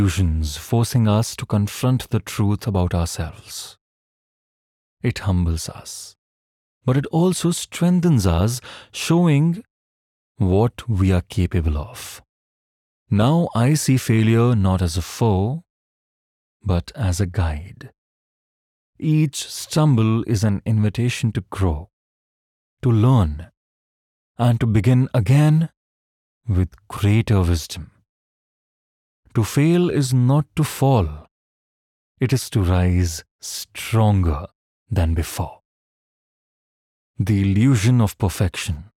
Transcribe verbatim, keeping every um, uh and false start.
illusions forcing us to confront the truth about ourselves. It humbles us, but it also strengthens us, showing what we are capable of. Now I see failure not as a foe, but as a guide. Each stumble is an invitation to grow, to learn, and to begin again with greater wisdom. To fail is not to fall. It is to rise stronger than before. The illusion of perfection